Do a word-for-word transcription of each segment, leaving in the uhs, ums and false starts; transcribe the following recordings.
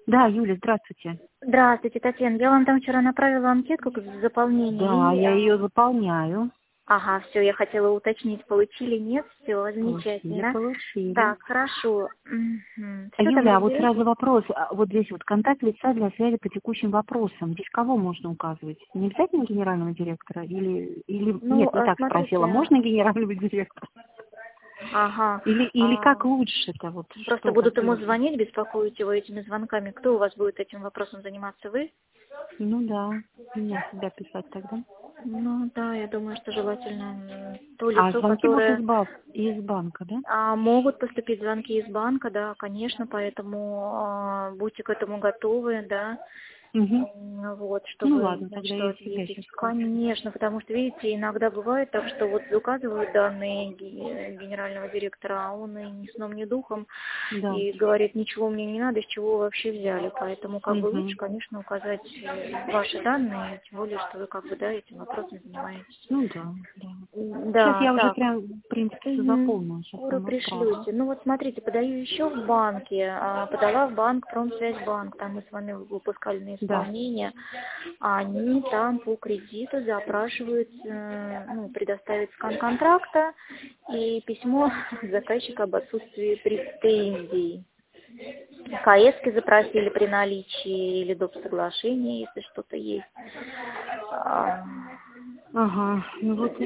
Да, Юля, здравствуйте. Здравствуйте, Татьяна. Я вам там вчера направила анкетку к заполнению. Да, и, я а, ее заполняю. Ага, все, я хотела уточнить, получили, нет, все, Получили, замечательно. получили. Так, хорошо. А, Все там Юля, а вот разберете? сразу вопрос. А вот здесь вот контакт лица для связи по текущим вопросам. Здесь кого можно указывать? Не обязательно генерального директора? Или, или... Ну, Нет, не а, так спросила. смотрите, Можно генерального директора? ага, Или, или а, как лучше-то? Вот просто что, будут какие ему вопросы? звонить, беспокоить его этими звонками. Кто у вас будет этим вопросом заниматься? Вы? Ну да, меня всегда писать тогда. Ну да, я думаю, что желательно м, то А лицо, звонки будут которое из, баз, из банка, да? А, могут поступить звонки из банка, да, конечно, поэтому а, будьте к этому готовы, да, Угу. М, вот, Ну чтобы ладно, знать, тогда что я всегда ответить. сейчас скажу. Конечно, потому что, видите, иногда бывает так, что вот указывают данные ге- генерального директора, а он и ни сном, ни духом, Да. и говорит, ничего мне не надо, с чего вы вообще взяли. Поэтому как бы лучше, Угу. конечно, указать э, ваши данные, тем более, что вы как бы, да, этим вопросом занимаетесь. Ну да, да. М, Сейчас Да, я уже так. прям, в принципе, все Мгм. заполнила. Сейчас Скоро вам отправлю. пришлете. Ну вот смотрите, подаю еще в банке, а, подала в банк Промсвязьбанк, там мы с вами выпускали на Да. исполнение, а они там по кредиту запрашивают, э, ну, предоставить скан контракта и письмо заказчика об отсутствии претензий. КСки запросили при наличии или доп. Соглашения, если что-то есть. А, Ага. Ну вот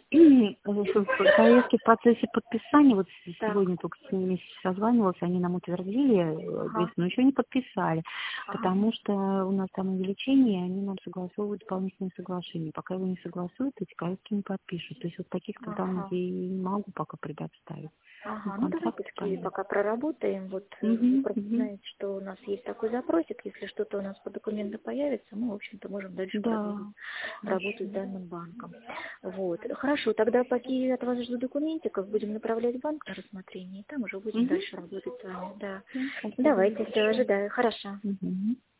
поездки в процессе подписания, вот Так, сегодня только с ними созванивалась, они нам утвердили, э, ага, говорит, но еще не подписали, ага. потому что у нас там увеличение, они нам согласовывают дополнительные соглашения. Пока его не согласуют, эти поездки не подпишут. То есть вот таких-то данных Ага. я и не могу пока предоставить. Ну, Ага, ну давайте контракт, такие конечно. пока проработаем. Вот э, вы Угу, просто угу. знаете, что у нас есть такой запросик. Если что-то у нас по документу появится, мы, в общем-то, можем дальше Да, продолжить работу хорошо. с данным банком. Вот. Хорошо, тогда пока от вас жду документиков, будем направлять в банк на рассмотрение, и там уже будем Угу. дальше работать с вами. Да. Все, спасибо Давайте, все, большое. ожидаю. Хорошо. Угу.